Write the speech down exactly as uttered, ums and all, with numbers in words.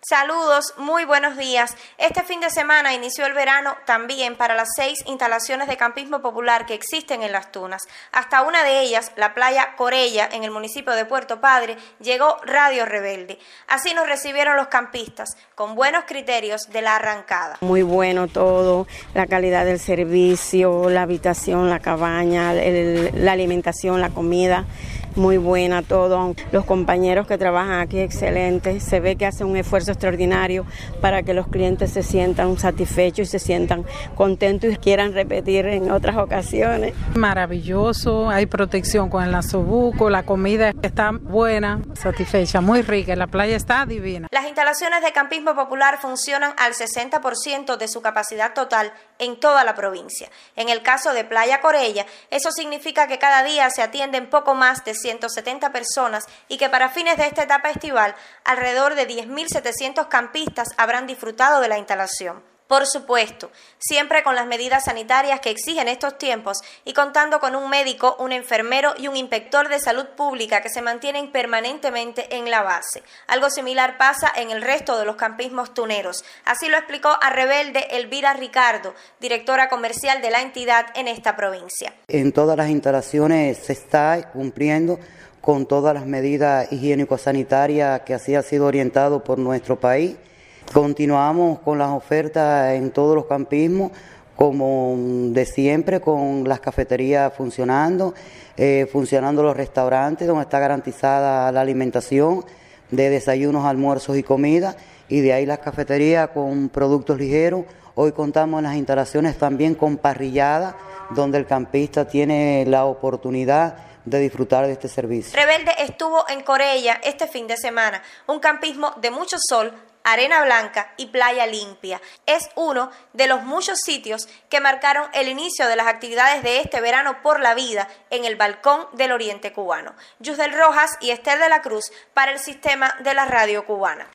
Saludos, muy buenos días. Este fin de semana inició el verano también para las seis instalaciones de campismo popular que existen en Las Tunas. Hasta una de ellas, la playa Corella, en el municipio de Puerto Padre, llegó Radio Rebelde. Así nos recibieron los campistas, con buenos criterios de la arrancada. Muy bueno todo, la calidad del servicio, la habitación, la cabaña, el, la alimentación, la comida. Muy buena todo, los compañeros que trabajan aquí excelentes, se ve que hacen un esfuerzo extraordinario para que los clientes se sientan satisfechos y se sientan contentos y quieran repetir en otras ocasiones. Maravilloso, hay protección con el nasobuco, la comida está buena, satisfecha, muy rica, la playa está divina. Las instalaciones de campismo popular funcionan al sesenta por ciento de su capacidad total en toda la provincia. En el caso de Playa Corella, eso significa que cada día se atienden poco más de ciento setenta personas y que para fines de esta etapa estival, alrededor de diez mil setecientos campistas habrán disfrutado de la instalación. Por supuesto, siempre con las medidas sanitarias que exigen estos tiempos y contando con un médico, un enfermero y un inspector de salud pública que se mantienen permanentemente en la base. Algo similar pasa en el resto de los campismos tuneros. Así lo explicó a Rebelde Elvira Ricardo, directora comercial de la entidad en esta provincia. En todas las instalaciones se está cumpliendo con todas las medidas higiénico-sanitarias que así ha sido orientado por nuestro país. Continuamos con las ofertas en todos los campismos, como de siempre, con las cafeterías funcionando, eh, funcionando los restaurantes, donde está garantizada la alimentación de desayunos, almuerzos y comida, y de ahí las cafeterías con productos ligeros. Hoy contamos en las instalaciones también con parrilladas, donde el campista tiene la oportunidad de disfrutar de este servicio. Rebelde estuvo en Corella este fin de semana, un campismo de mucho sol, arena blanca y playa limpia. Es uno de los muchos sitios que marcaron el inicio de las actividades de este verano por la vida en el balcón del Oriente Cubano. Yusdel Rojas y Esther de la Cruz para el Sistema de la Radio Cubana.